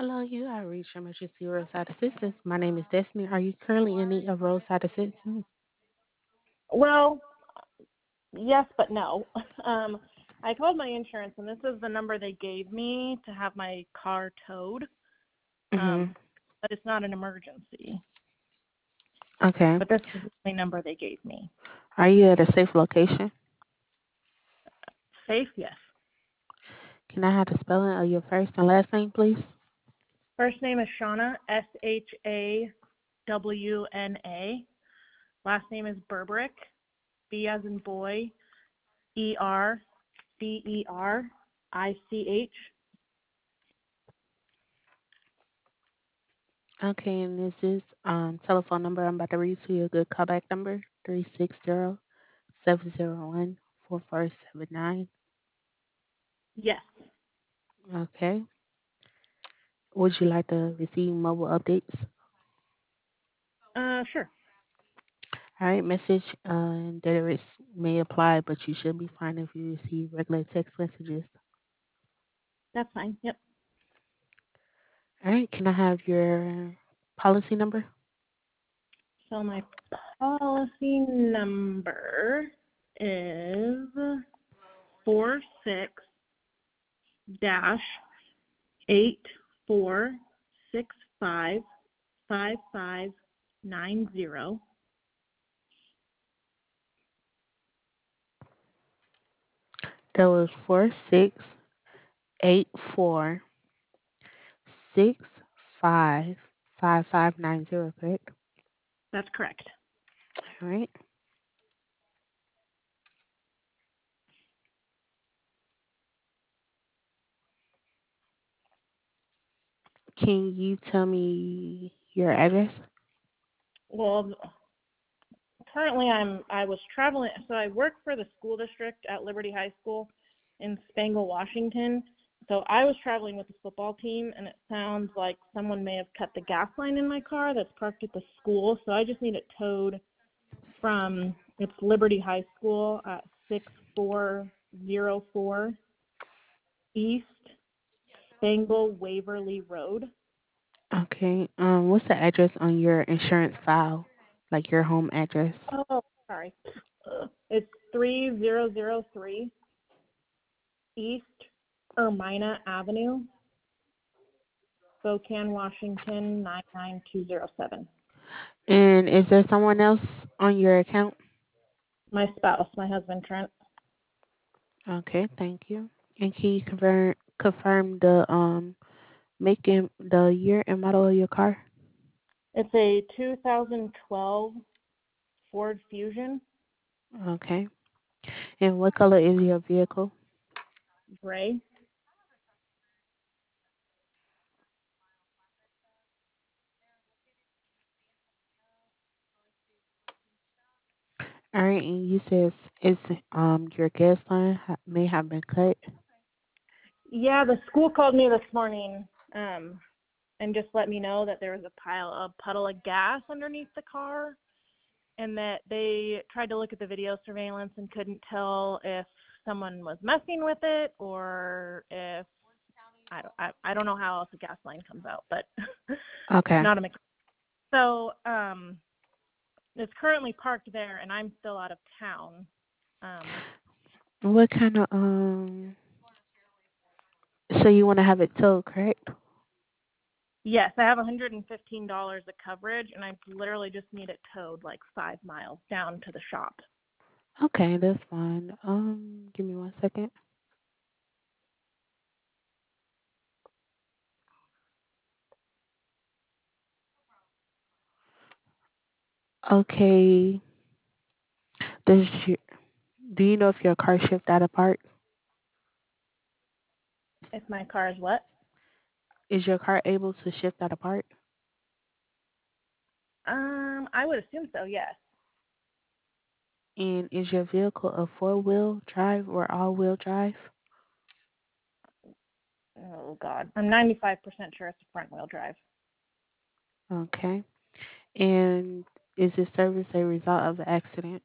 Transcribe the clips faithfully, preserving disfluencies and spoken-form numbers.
Hello, you are reached Emergency Roadside Assistance. My name is Destiny. Are you currently in need of roadside assistance? Well, yes, but no. Um, I called my insurance, and this is the number they gave me to have my car towed. Mm-hmm. Um, but it's not an emergency. Okay. But this is the only number they gave me. Are you at a safe location? Safe? Yes. Can I have the spelling of your first and last name, please? First name is Shauna, S H A W N A. Last name is Berberick, B as in boy, E R B E R I C H. Okay, and is this um telephone number I'm about to read to you a good callback number? three six zero, seven zero one, four four seven nine. Yes. Okay. Would you like to receive mobile updates? Uh, sure. All right, message uh, and data rates may apply, but you should be fine if you receive regular text messages. That's fine. Yep. All right, can I have your policy number? So my policy number is four six dash eight four six five five five nine zero. That was four six eight four six five five five nine zero, correct? That's correct. All right. Can you tell me your address? Well, currently I'm I was traveling, so I work for the school district at Liberty High School in Spangle, Washington. So I was traveling with the football team, and it sounds like someone may have cut the gas line in my car that's parked at the school. So I just need it towed from it's Liberty High School at six four zero four East Spangle Waverly Road. Okay. Um, what's the address on your insurance file? Like your home address? Oh, sorry. It's three zero zero three East Ermina Avenue, Spokane, Washington nine nine two zero seven. And is there someone else on your account? My spouse, my husband Trent. Okay, thank you. And can you confirm confirm the um make and the year and model of your car? It's a two thousand twelve Ford Fusion, Okay. And what color is your vehicle? gray. All right, and you said it's um your gas line ha- may have been cut. Yeah, the school called me this morning um, and just let me know that there was a pile, a puddle of gas underneath the car, and that they tried to look at the video surveillance and couldn't tell if someone was messing with it or if I don't, I, I don't know how else a gas line comes out, but Okay. not a mechanic. So um, it's currently parked there, and I'm still out of town. Um, What kind of um? So you want to have it towed, correct? yes, I have one hundred fifteen dollars of coverage, and I literally just need it towed like five miles down to the shop. Okay, that's fine. Um, give me one second. Okay. Does your, do you know if your car shipped out of parts? If my car is what? Is your car able to shift out of part? Um, I would assume so, yes. And is your vehicle a four wheel drive or all wheel drive? Oh, God. I'm ninety-five percent sure it's a front wheel drive. Okay. And is this service a result of the accident?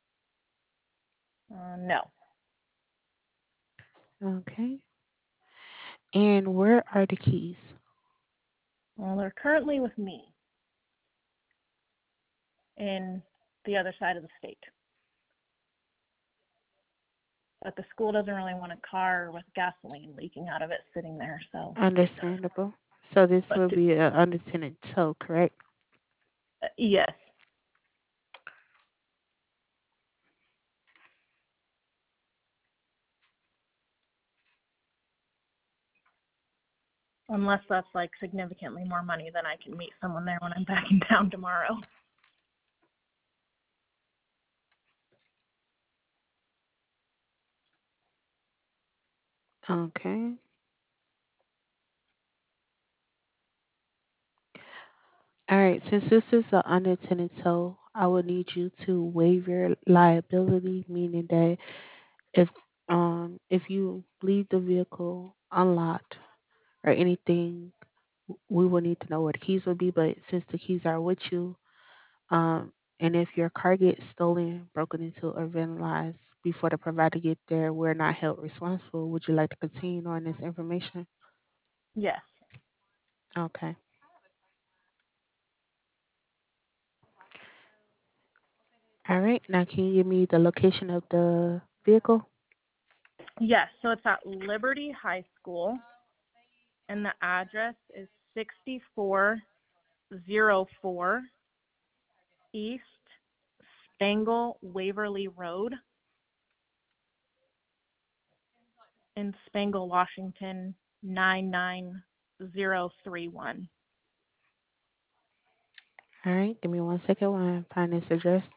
Uh, no. Okay. And where are the keys? Well, they're currently with me in the other side of the state. But the school doesn't really want a car with gasoline leaking out of it sitting there, so. Understandable. So this But will to, be an unattended tow, correct? uh, yes. Unless that's like significantly more money, then I can meet someone there when I'm back in town tomorrow. Okay. All right. Since this is an unattended tow, I would need you to waive your liability, meaning that if um if you leave the vehicle unlocked or anything, w- we will need to know where the keys will be. But since the keys are with you, um, and if your car gets stolen, broken into, or vandalized before the provider get there, we're not held responsible. Would you like to continue on this information? Yes. Okay. All right. Now, can you give me the location of the vehicle? Yes, so it's at Liberty High School, and the address is sixty-four oh four East Spangle Waverly Road in Spangle, Washington, nine nine zero three one. All right. Give me one second while I find this address.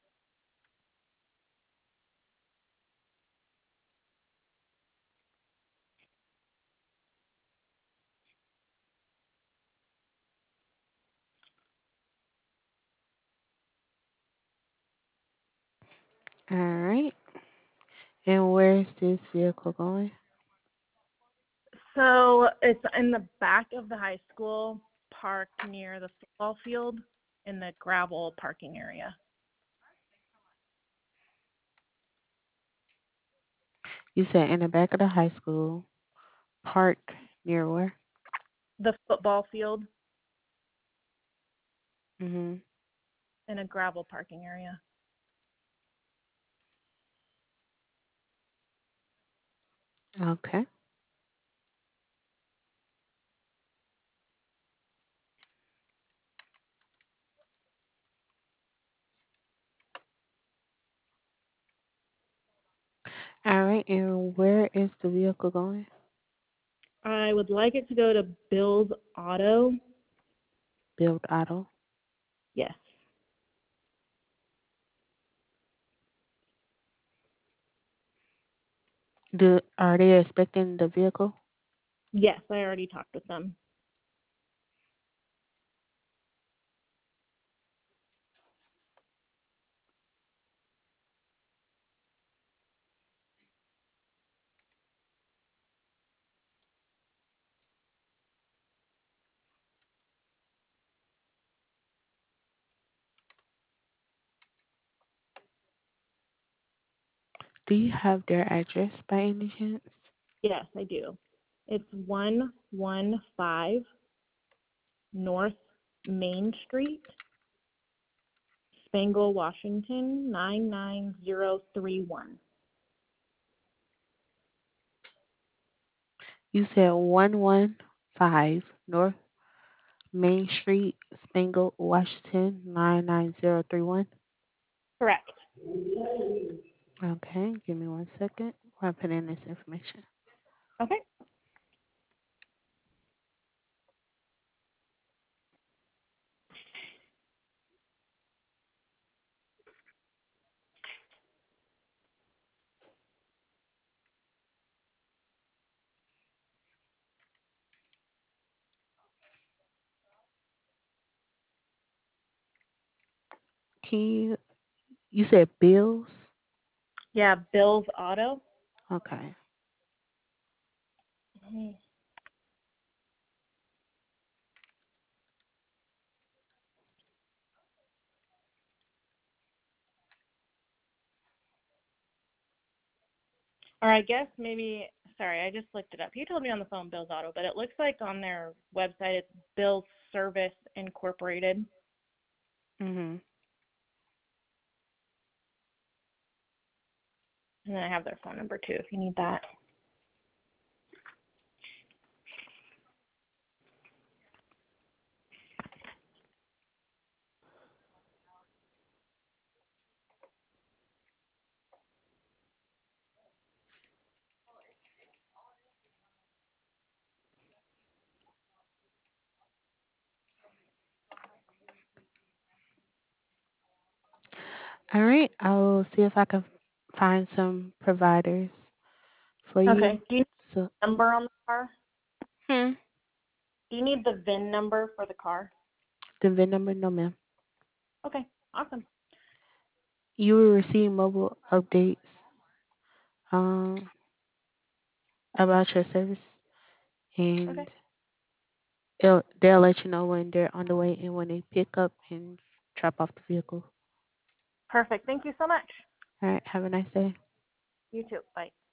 All right. And where is this vehicle going? So it's in the back of the high school, parked near the football field in the gravel parking area. You said in the back of the high school, parked near where? The football field Mm-hmm. in a gravel parking area. Okay. All right. And where is the vehicle going? I would like it to go to Bill's Auto. Build Auto. Yes. Do are they expecting the vehicle? Yes, I already talked with them. Do you have their address by any chance? Yes, I do. It's one one five North Main Street, Spangle, Washington, nine nine zero three one. You said one one five North Main Street, Spangle, Washington, nine nine zero three one. Correct. Okay, give me one second while I put in this information. Okay. Can you, you said bills? Yeah, Bill's Auto. Okay. Mhm. Or I guess maybe sorry, I just looked it up. He told me on the phone Bill's Auto, but it looks like on their website it's Bill's Service Incorporated. Mhm. And then I have their phone number too if you need that. All right. I'll see if I can find some providers for Okay. you. Do you need So, the number on the car? hmm, Do you need the V I N number for the car? the V I N number, no, ma'am. Okay. Awesome. You will receive mobile updates um, about your service, Okay. and it'll, they'll let you know when they're on the way and when they pick up and drop off the vehicle. Perfect. Thank you so much. All right. Have a nice day. You too. Bye.